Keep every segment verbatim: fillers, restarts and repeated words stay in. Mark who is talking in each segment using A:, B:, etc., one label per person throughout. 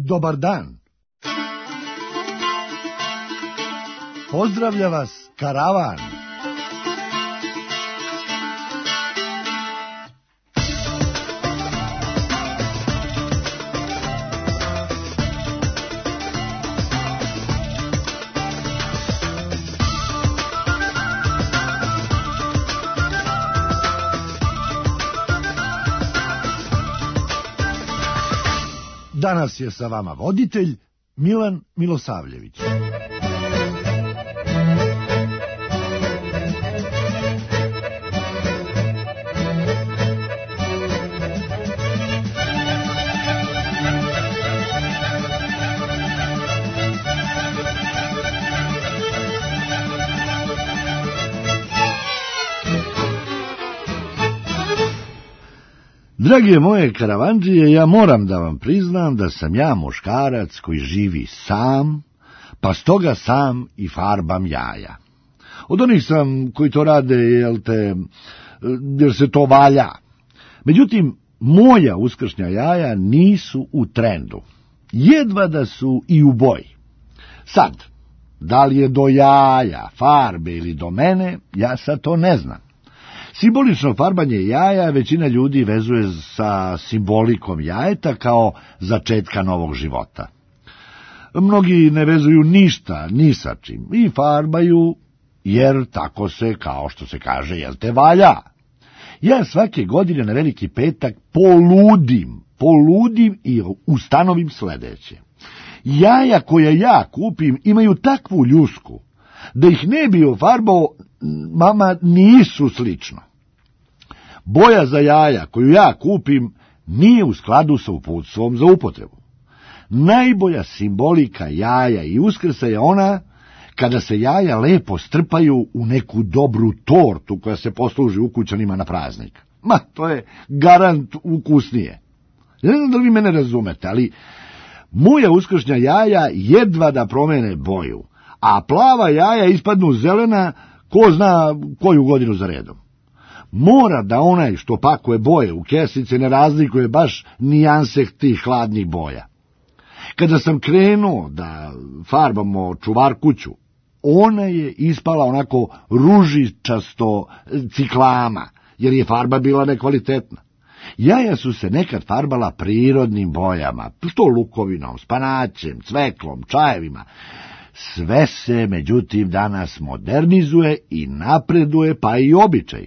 A: Dobar dan. Pozdravlja vas karavan. Danas je sa vama voditelj Milan Milosavljević. Drage moje karavandžije, ja moram da vam priznam da sam ja muškarac koji živi sam, pa stoga sam i farbam jaja. Od onih sam koji to rade, jel te, jer se to valja. Međutim, moja uskršnja jaja nisu u trendu. Jedva da su i u boji. Sad, da li je do jaja, farbe ili do mene, ja sad to ne znam. Simbolično farbanje jaja većina ljudi vezuje sa simbolikom jajeta kao začetka novog života. Mnogi ne vezuju ništa, ni sa čim, i farbaju, jer tako se, kao što se kaže, jel te valja. Ja svake godine na Veliki petak poludim, poludim i ustanovim sledeće. Jaja koja ja kupim imaju takvu ljusku, da ih ne bi ofarbao, mama, nisu slično. Boja za jaja koju ja kupim nije u skladu sa uputstvom za upotrebu. Najbolja simbolika jaja i Uskrsa je ona kada se jaja lepo strpaju u neku dobru tortu koja se posluži ukućanima na praznik. Ma, to je garant ukusnije. Ne znam da li vi mene razumete, ali moja uskršnja jaja jedva da promene boju, a plava jaja ispadnu zelena ko zna koju godinu za redom. Mora da onaj što pakuje boje u kesice ne razlikuje baš nijanse tih hladnih boja. Kada sam krenuo da farbamo čuvar kuću, ona je ispala onako ružičasto ciklama, jer je farba bila nekvalitetna. Jaja su se nekad farbala prirodnim bojama, što lukovinom, spanaćem, cveklom, čajevima. Sve se, međutim, danas modernizuje i napreduje, pa i običaj.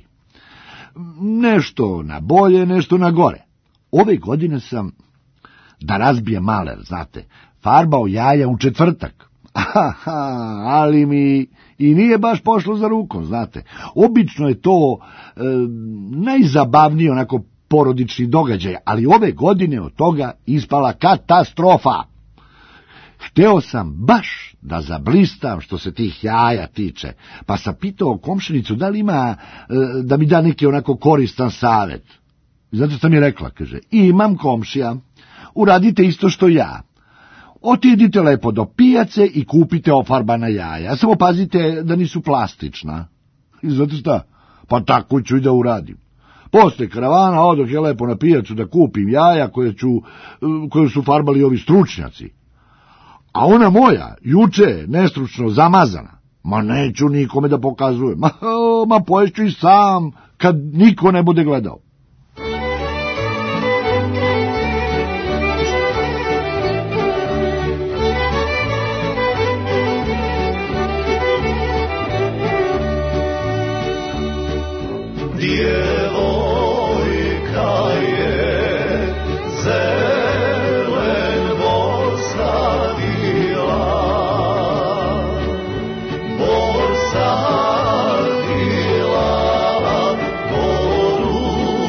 A: Nešto na bolje, nešto na gore. Ove godine sam, da razbije maler, znate, farbao jaja u četvrtak. Aha, ali mi i nije baš pošlo za rukom, znate. Obično je to e, najzabavniji onako porodični događaj, ali ove godine od toga ispala katastrofa. Hteo sam baš da zablistam što se tih jaja tiče, pa sam pitao komšinicu da li ima e, da mi da neki onako koristan savjet. Znate što mi je rekla, kaže, imam komšija, uradite isto što ja. Otidite lepo do pijace i kupite ofarbana jaja, samo pazite da nisu plastična. I znate šta? Pa tako ću i da uradim. Posle karavana odoh je lepo na pijacu da kupim jaja koje, ću, koje su farbali ovi stručnjaci. A ona moja, juče, nestručno zamazana, ma neću nikome da pokazujem, ma, ma poješću i sam, kad niko ne bude gledao.
B: Sadila, boru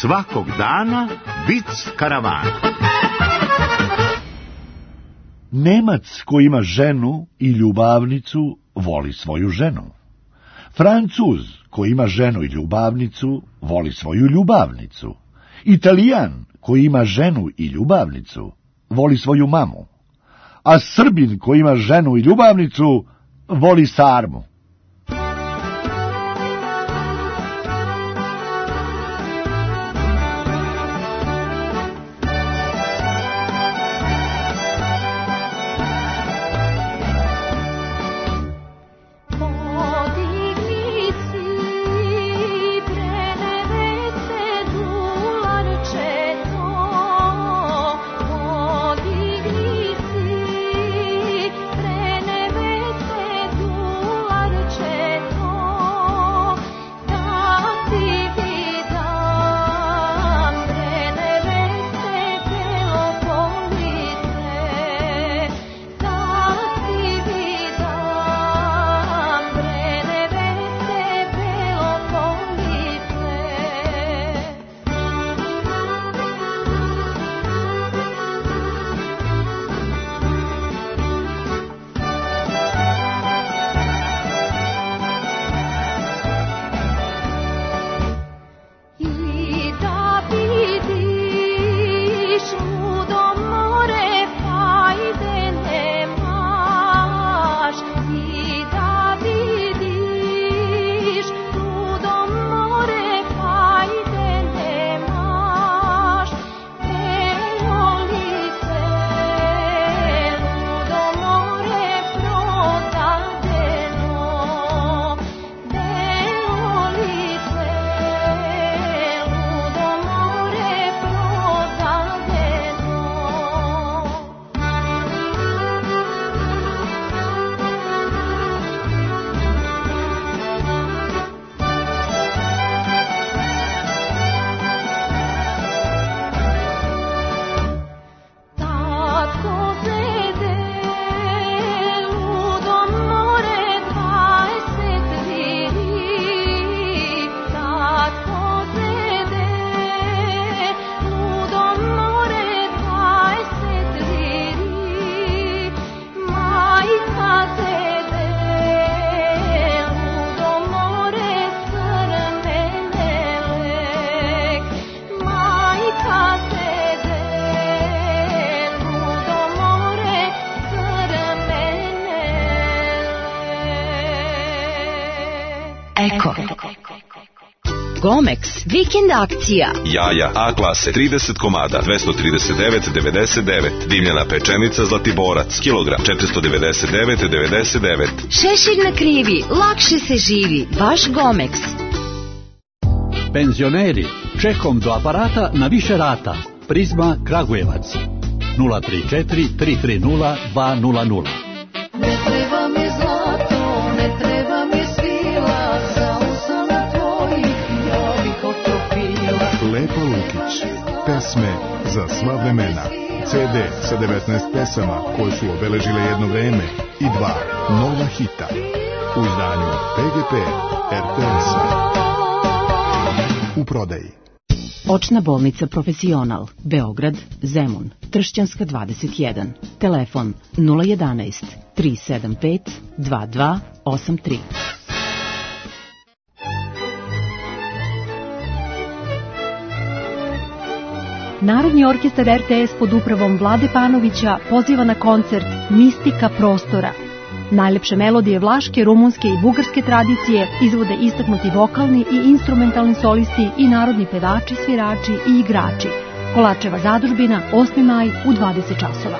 B: svakog dana vic karavana.
A: Nemac koji ima ženu i ljubavnicu voli svoju ženu. Francuz koji ima ženu i ljubavnicu voli svoju ljubavnicu. Italijan koji ima ženu i ljubavnicu voli svoju mamu. A Srbin koji ima ženu i ljubavnicu voli sarmu.
C: Eko. Gomex, vikend akcija.
D: Jaja A klase trideset komada, dvesta trideset devet devedeset devet. Dimljena pečenica Zlatiborac, kilogram četiristo devedeset devet devedeset devet.
C: Šešir na krivi, lakše se živi, baš Gomex.
E: Penzioneri, čekom do aparata na više rata. Prizma Kragujevac, nula tri četiri tri tri nula dva nula nula.
F: Ne treba mi zlato, ne treba mi svila, za usana tvojih ja bih otopila.
G: Lepa Lukić, pesme za sva vremena. ce de sa devetnaest pesama koje su obeležile jedno vreme i dva nova hita u izdanju P G P R T S-a. U prodaji.
H: Očna bolnica Profesional, Beograd, Zemun, Tršćanska dvadeset jedan. Telefon nula jedanaest tri sedam pet dva dva osam tri. Narodni orkestar R T S pod upravom Vlade Panovića poziva na koncert Mistika prostora. Najlepše melodije vlaške, rumunske i bugarske tradicije izvode istaknuti vokalni i instrumentalni solisti i narodni pevači, svirači i igrači. Kolačeva zadužbina, osmi maj u dvadeset časova.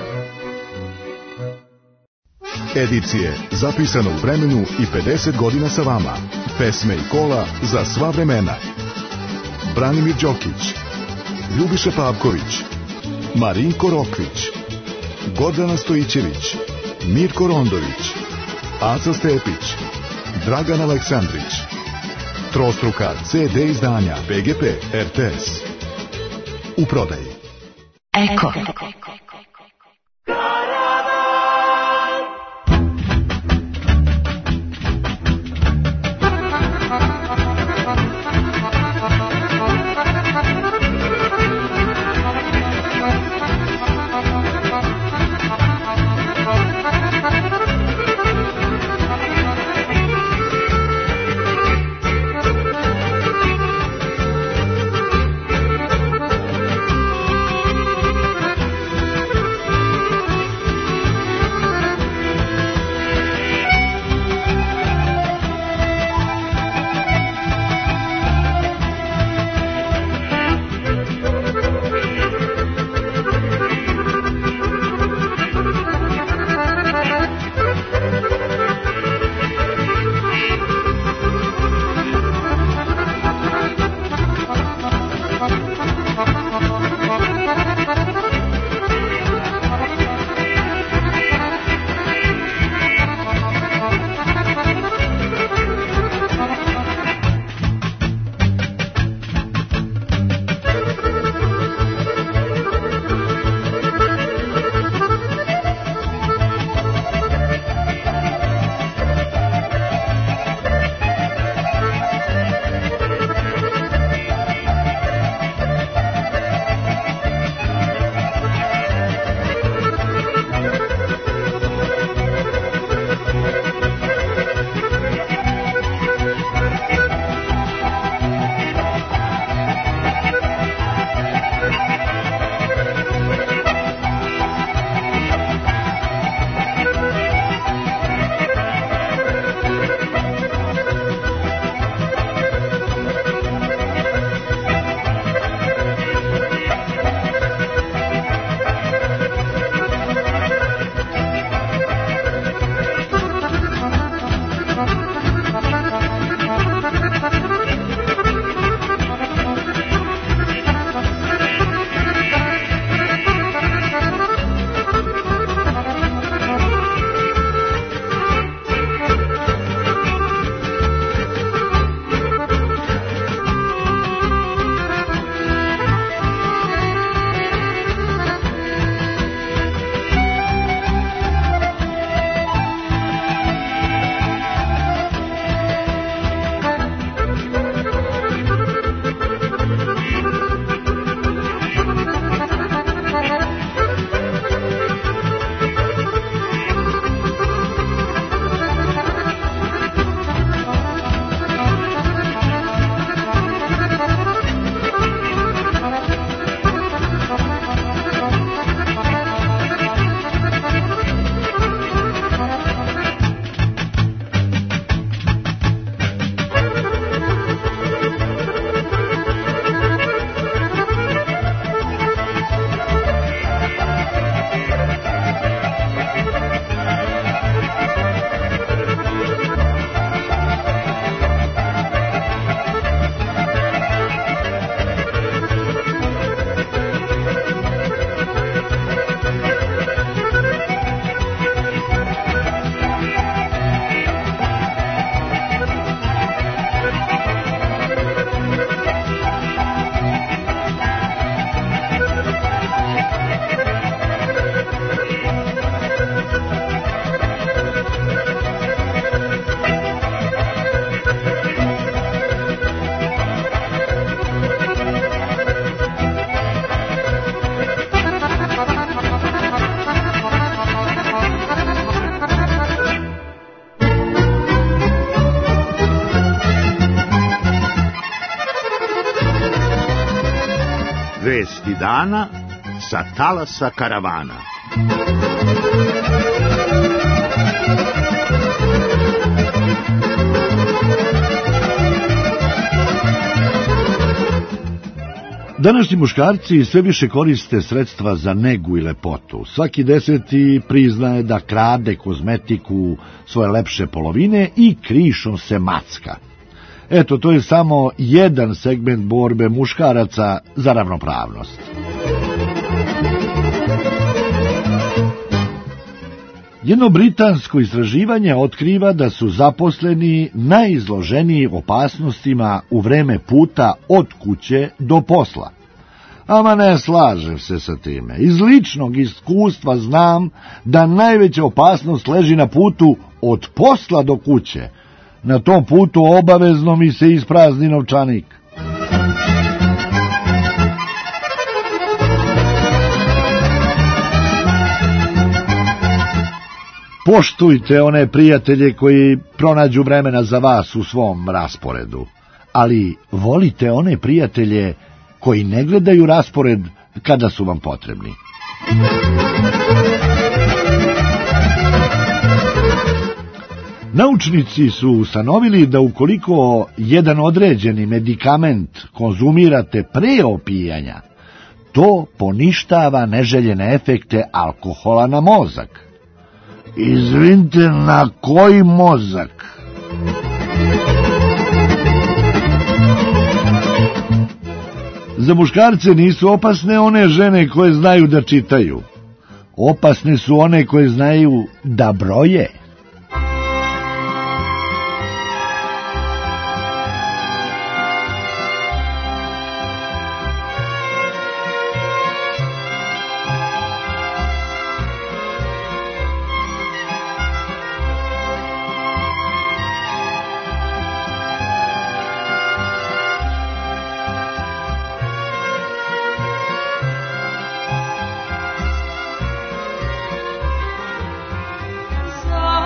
G: Edicije zapisano u vremenu i pedeset godina sa vama. Pesme i kola za sva vremena. Branimir Đokić, Ljubiša Pavković, Marinko Rokvić, Gordana Stojićević, Mirko Rondović, Aca Stepić, Dragan Aleksandrić. Trostruka ce de izdanja P G P R T S. U prodaji.
C: Eko.
B: Vesti dana sa talasa karavana.
A: Današnji muškarci sve više koriste sredstva za negu i lepotu. Svaki deseti priznaje da krade kozmetiku svoje lepše polovine i krišom se macka. Eto, to je samo jedan segment borbe muškaraca za ravnopravnost. Jedno britansko istraživanje otkriva da su zaposleni najizloženiji opasnostima u vreme puta od kuće do posla. Ama ne slažem se sa time. Iz ličnog iskustva znam da najveća opasnost leži na putu od posla do kuće. Na tom putu obavezno mi se isprazni novčanik. Poštujte one prijatelje koji pronađu vremena za vas u svom rasporedu, ali volite one prijatelje koji ne gledaju raspored kada su vam potrebni. Naučnici su ustanovili da ukoliko jedan određeni medikament konzumirate pre opijanja, to poništava neželjene efekte alkohola na mozak. Izvinite, na koji mozak? Za muškarce nisu opasne one žene koje znaju da čitaju. Opasne su one koje znaju da broje.
F: Za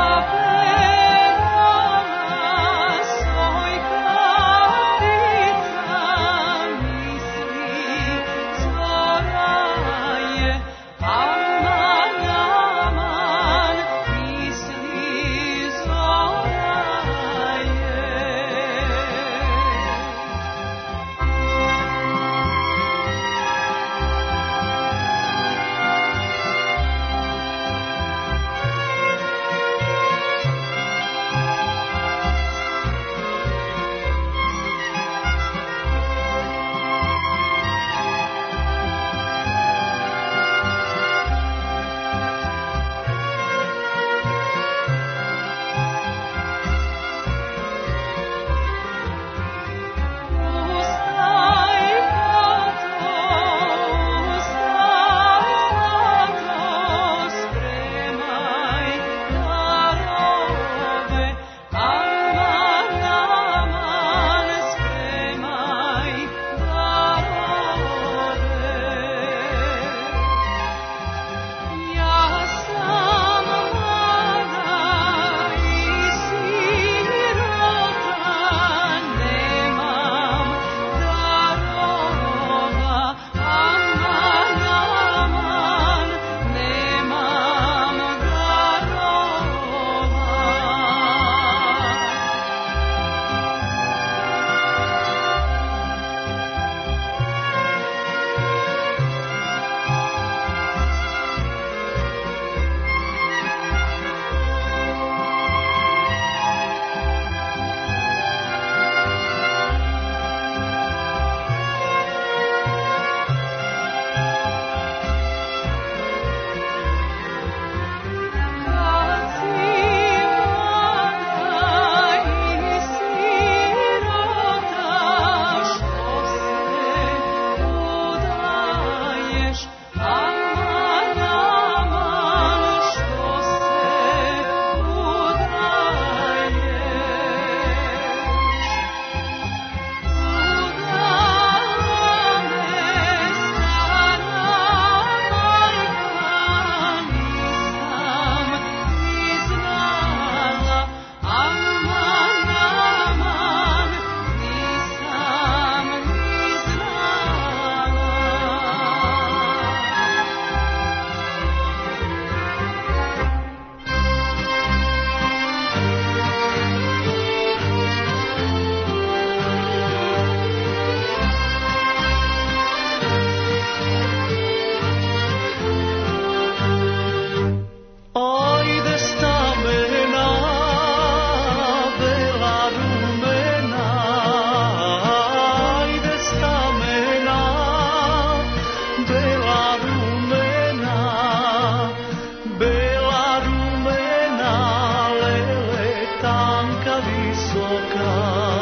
F: visoka,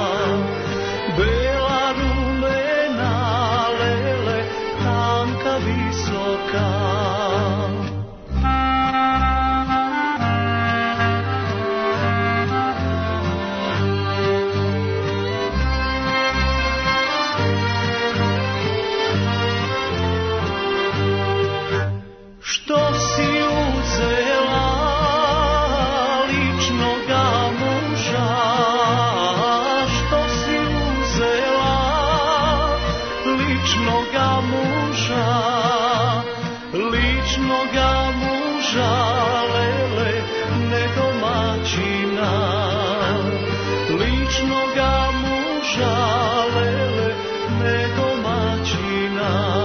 F: bela rumena lele, tanka visoka. Što si uzela ličnoga muža, što si uzela ličnoga muža, ličnoga muža, lele, nedomaćina, ličnoga muža, lele, nedomaćina.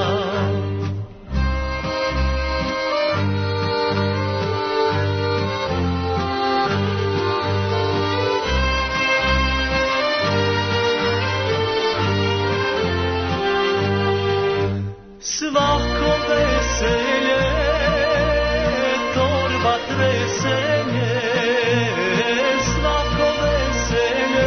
F: Svako veselje, torba tresenje, svako veselje,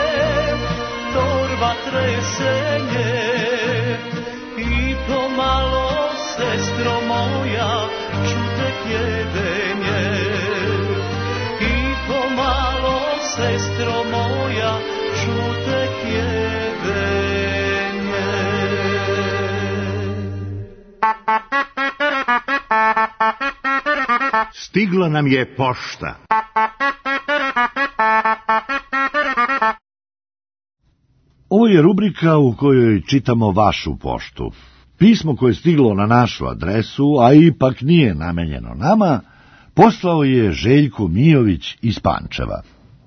F: torba tresenje, i pomalo, sestro moja, čutek jedenje, i pomalo, sestro moja, čutek jedenje.
B: Stigla nam je pošta.
A: Ovo je rubrika u kojoj čitamo vašu poštu. Pismo koje je stiglo na našu adresu, a ipak nije namenjeno nama, poslao je Željko Mijović iz Pančeva.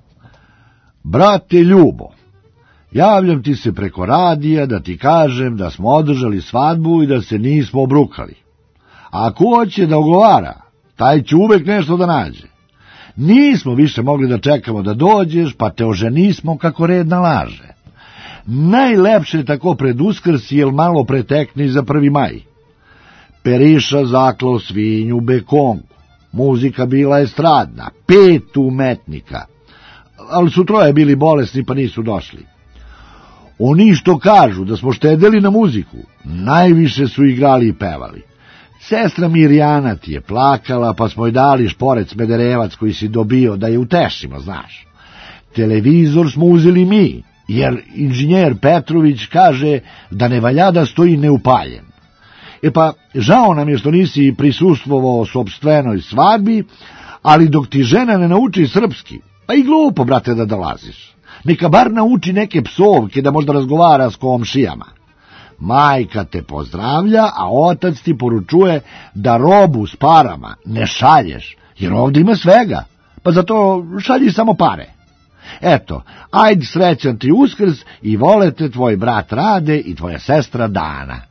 A: Brate Ljubo, javljam ti se preko radija da ti kažem da smo održali svadbu i da se nismo obrukali. A ako hoće da ogovara, taj će uvek nešto da nađe. Nismo više mogli da čekamo da dođeš, pa te oženismo kako red nalaže. Najlepše je tako pred Uskrs, jel malo pretekni za prvi maj. Periša zaklao svinju bekonku, muzika bila estradna, pet umetnika, ali su troje bili bolesni pa nisu došli. Oni što kažu da smo štedeli na muziku, najviše su igrali i pevali. Sestra Mirjana ti je plakala, pa smo joj dali šporet Smederevac koji si dobio da je utešimo, znaš. Televizor smo uzeli mi, jer inženjer Petrović kaže da ne valja da stoji neupaljen. E pa, žao nam je što nisi prisustvovao sopstvenoj svadbi, ali dok ti žena ne nauči srpski, pa i glupo, brate, da dolaziš. Neka bar nauči neke psovke da možda razgovara s komšijama. Majka te pozdravlja, a otac ti poručuje da robu s parama ne šalješ, jer ovdje ima svega, pa zato šalji samo pare. Eto, ajde, srećan ti Uskrs i volete tvoj brat Rade i tvoja sestra Dana.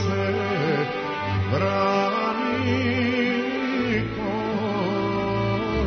G: Brani ko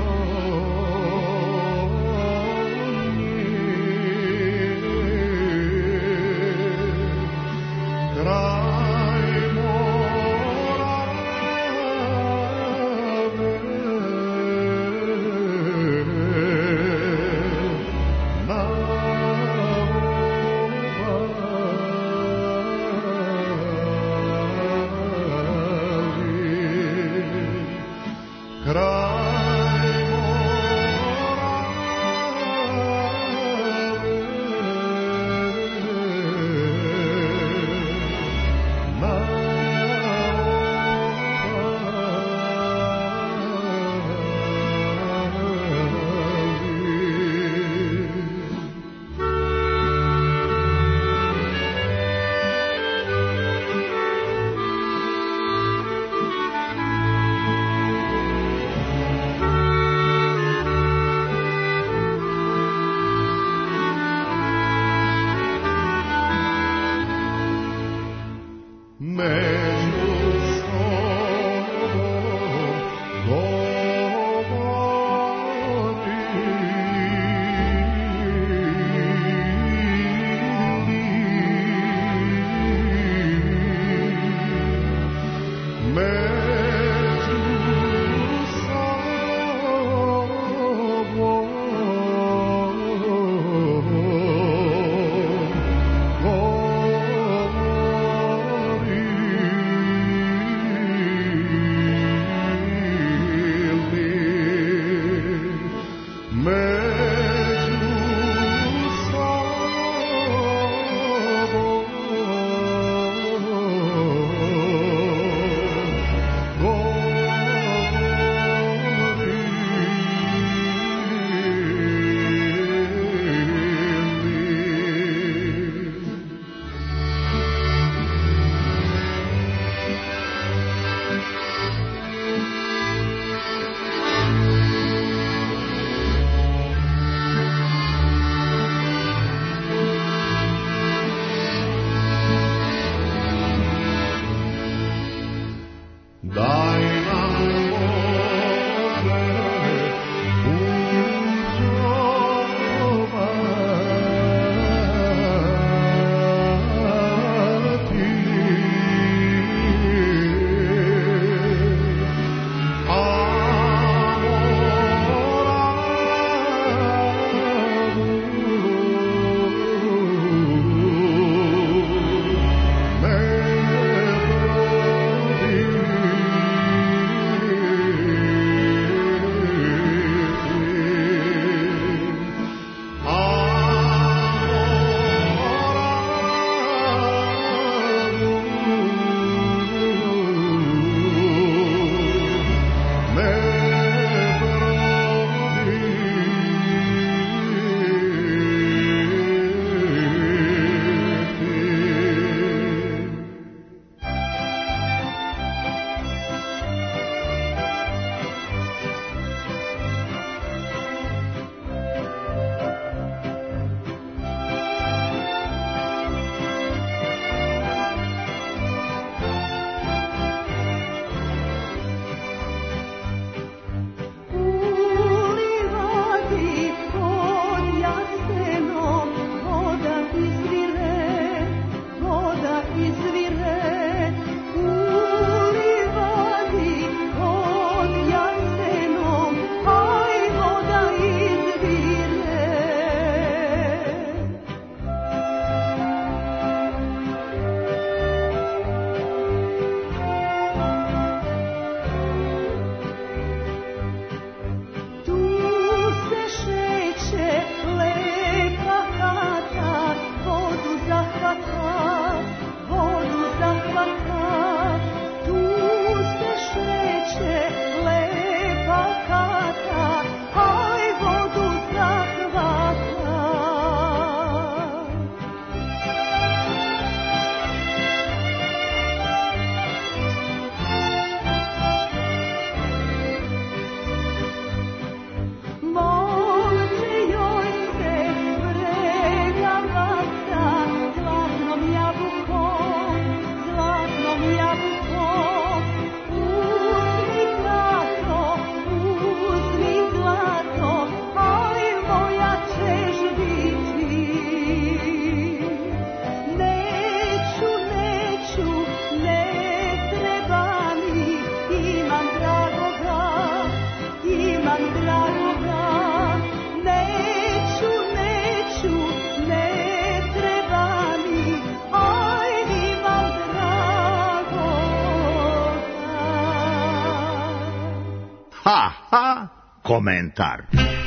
B: Ha, ha, komentar.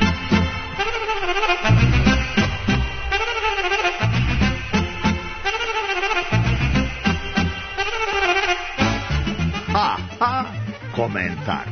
B: Ha, ha, komentar.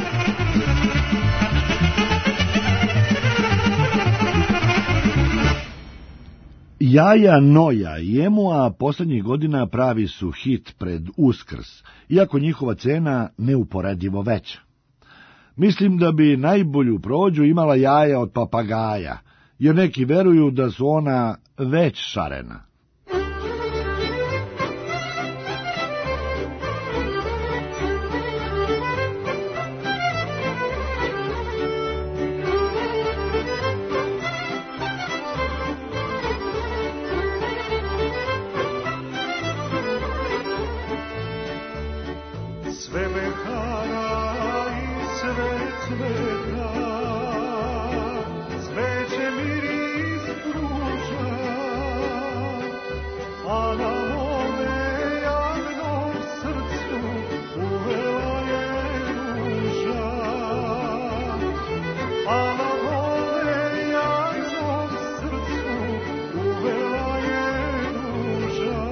A: Jaja Noja i Emoa posljednjih godina pravi su hit pred Uskrs, iako njihova cena neuporedivo veća. Mislim da bi najbolju prođu imala jaja od papagaja, jer neki veruju da su ona već šarena.
I: sve me hara i sve cveta, cveće miris pruža, a na mome jadnom srcu uvela je ruža, a na mome jadnom srcu uvela je ruža.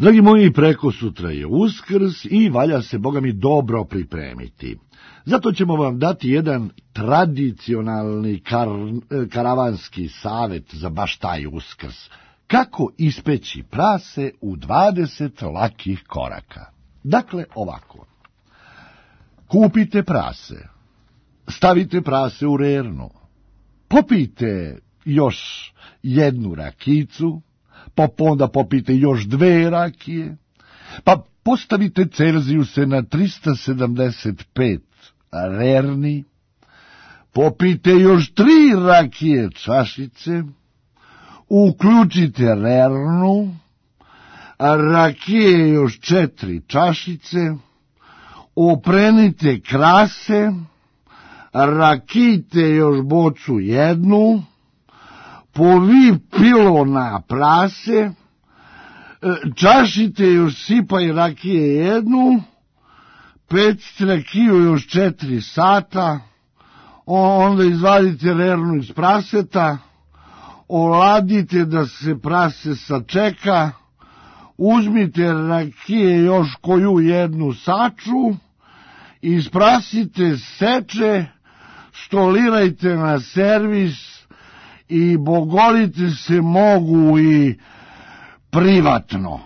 A: Dragi moji, preko sutra je Uskrs i valja se, Boga mi, dobro pripremiti. Zato ćemo vam dati jedan tradicionalni kar, karavanski savjet za baš taj Uskrs. Kako ispeći prase u dvadeset lakih koraka. Dakle, ovako. Kupite prase, stavite prase u rernu, popijte još jednu rakicu, pa onda popijte još dve rakije, pa postavite Celzijuse na trista sedamdeset pet rerni, popijte još tri rakije čašice, uključite rernu, rakije još četiri čašice, oprenite krase, rakijte još bocu jednu, povi pilo na prase, čašite još sipaj rakije jednu, pecite rakiju još četiri sata, onda izvadite rernu iz praseta, oladite da se prase sačeka, uzmite rakije još koju jednu saču, isprasite seče, stolirajte na servis i bogolite se mogu i privatno.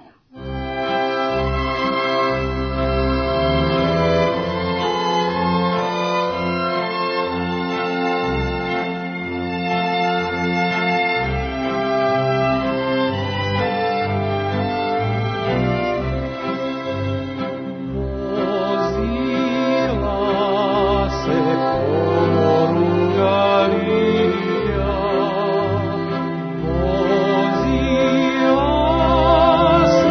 I: Vozila se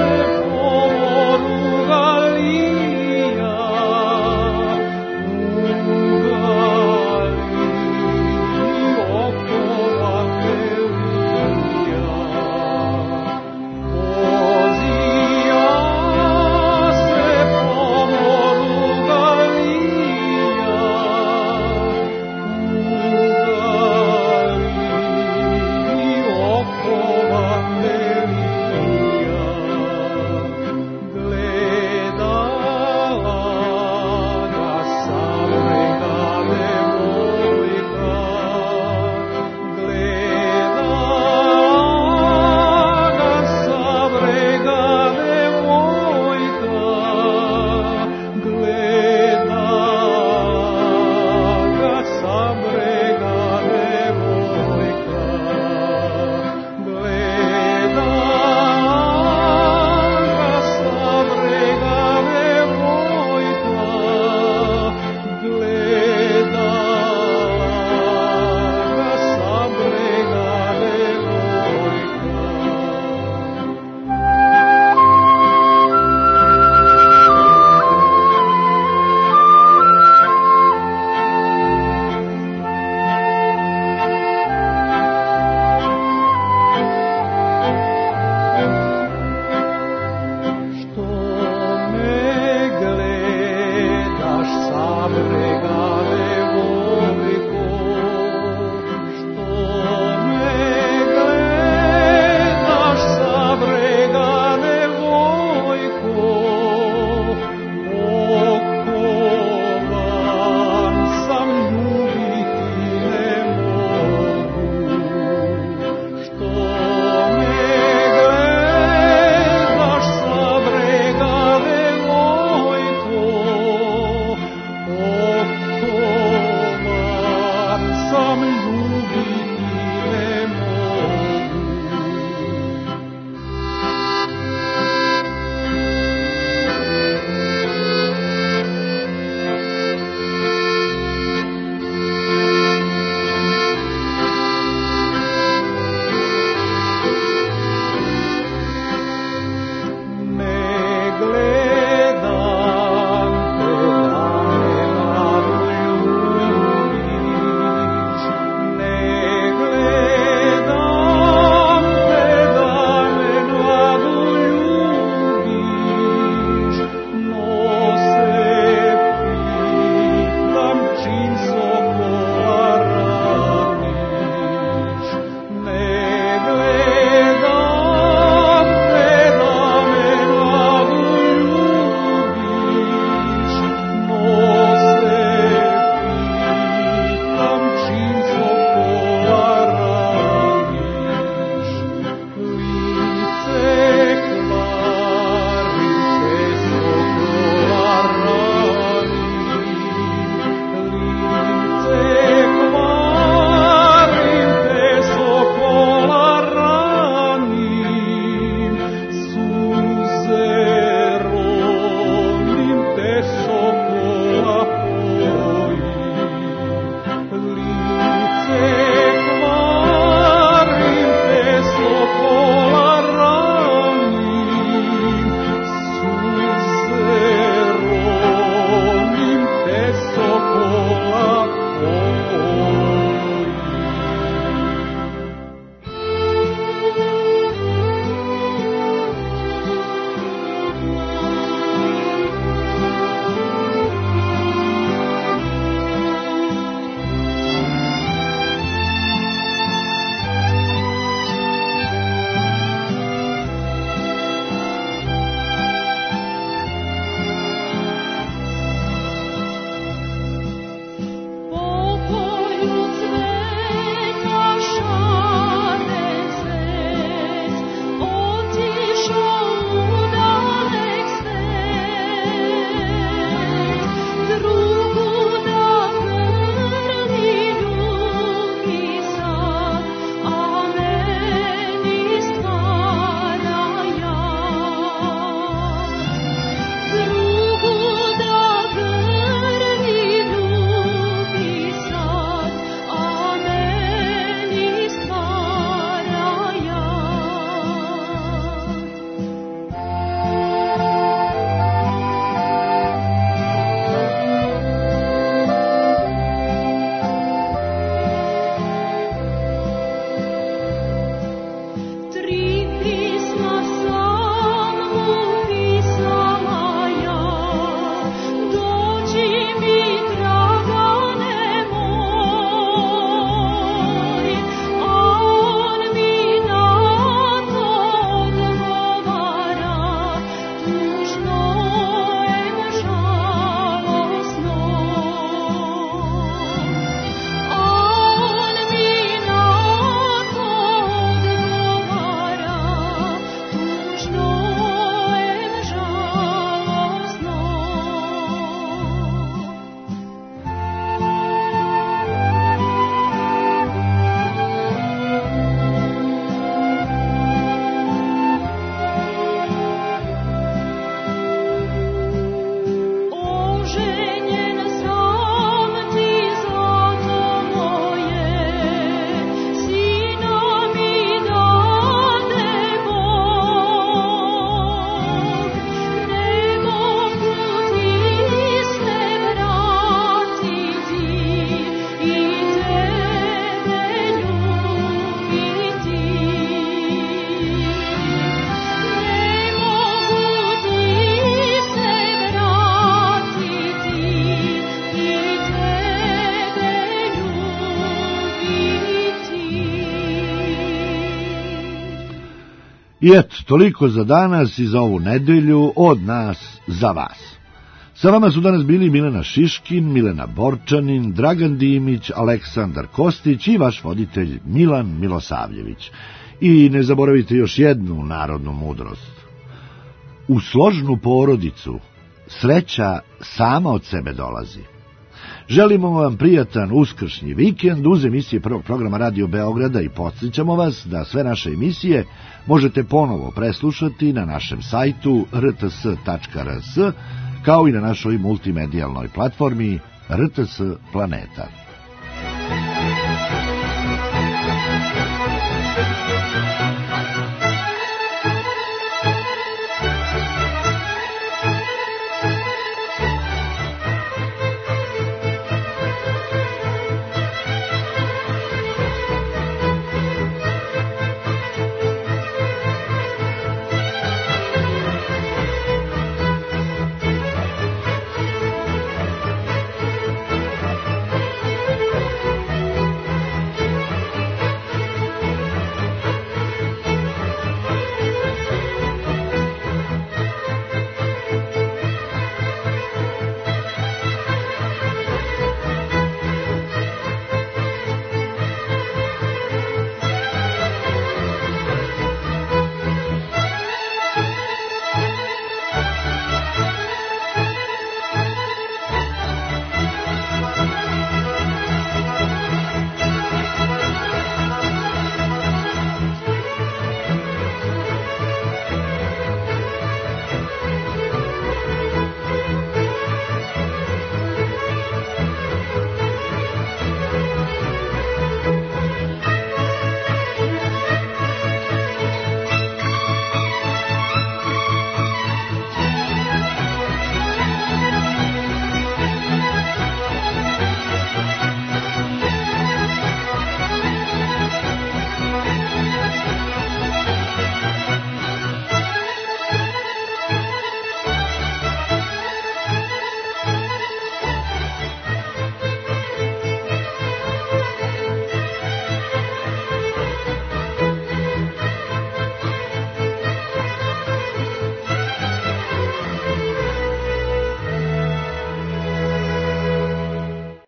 A: I eto, toliko za danas i za ovu nedelju od nas za vas. Sa vama su danas bili Milena Šiškin, Milena Borčanin, Dragan Dimić, Aleksandar Kostić i vaš voditelj Milan Milosavljević. I ne zaboravite još jednu narodnu mudrost. U složnu porodicu sreća sama od sebe dolazi. Želimo vam prijatan uskršnji vikend uz emisije prvog programa Radio Beograda i podsjećamo vas da sve naše emisije možete ponovo preslušati na našem sajtu r t s tačka r s kao i na našoj multimedijalnoj platformi R T S Planeta.